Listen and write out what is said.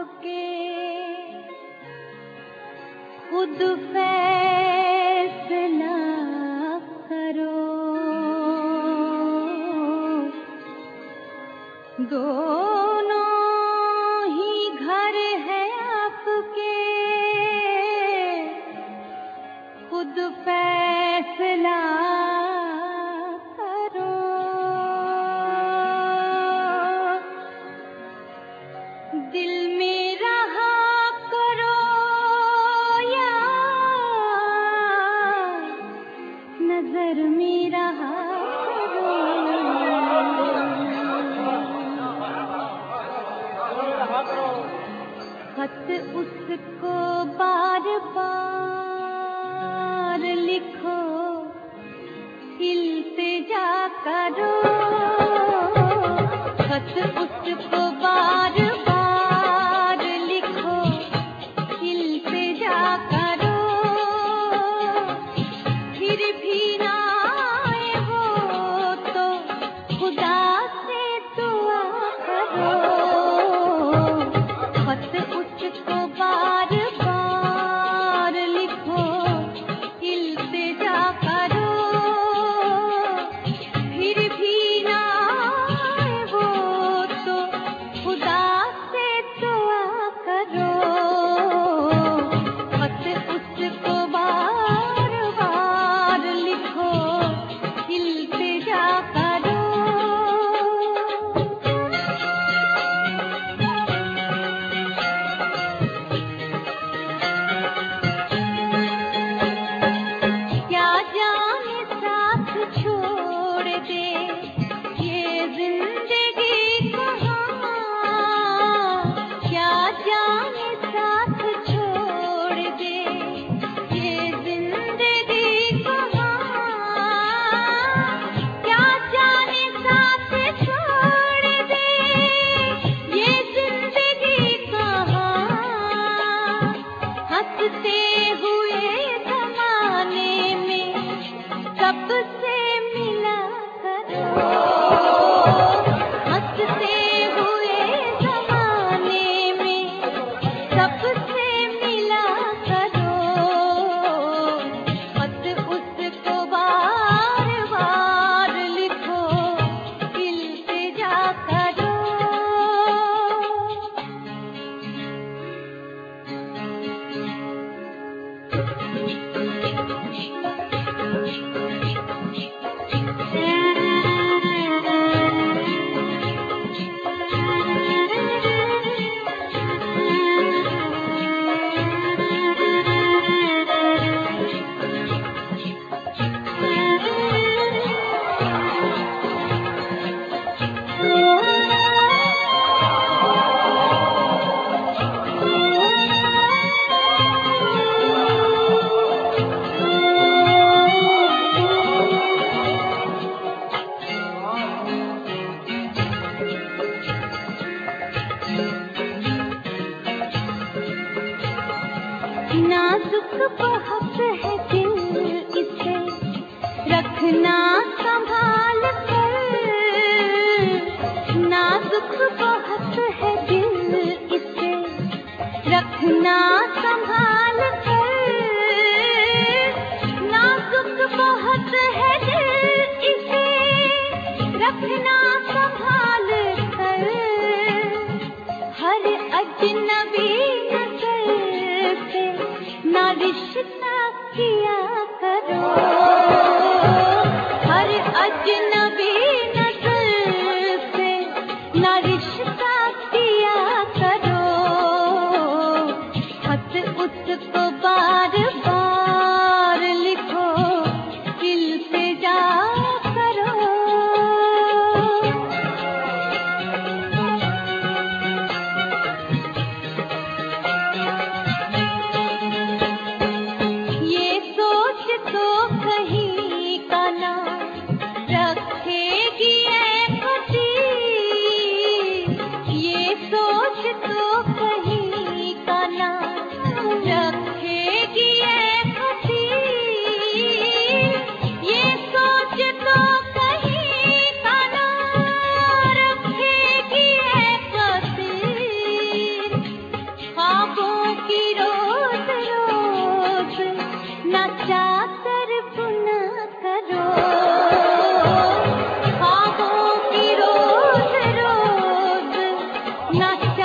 आपके, खुद फैसला करो। दोनों ही घर है आपके, खुद फैसला करो। दिल में रहा करो या नजर में रहा करो। खत उसको बार बार लिखो, इल्तिजा करो। खत उसको बार बार लिखो, इल्तिजा करो। फिर भी ना आए वो तो खुदा से दुआ करो। खत उसको बार बार लिखो, इल्तिजा करो। फिर भी ना आए वो तो खुदा से दुआ करो। खत उसको बार बार लिखो, इल्तिजा करो। क्या जाने साथ छोड़ दे ये जिंदगी कहाँ। क्या जाने साथ छोड़ दे ये जिंदगी कहाँ। क्या जाने साथ छोड़ दे ये जिंदगी कहाँ। हंसते हुए जमाने में सबसे मिला करो। हंसते हुए जमाने में सबसे मिला करो। खत उसको बार बार लिखो, इल्तिजा करो। नाजुक बहुत है दिल, इसे रखना संभाल कर। नाजुक बहुत है दिल, इसे रखना संभाल कर। नाजुक बहुत है दिल, इसे रखना संभाल कर। हर अजनबी नजर से ना रिश्ता किया करो। हर अजनबी नजर से ना रिश्ता किया करो। खत उसको बार बार लिखो, इल्तिजा करो। ये सोच तो कहीं का ना रखेगी ऐ खुदी। ये सोच तो कहीं का ना रखेगी ऐ खुदी। ये सोच तो कहीं का ना रखेगी ऐ खुदी। ना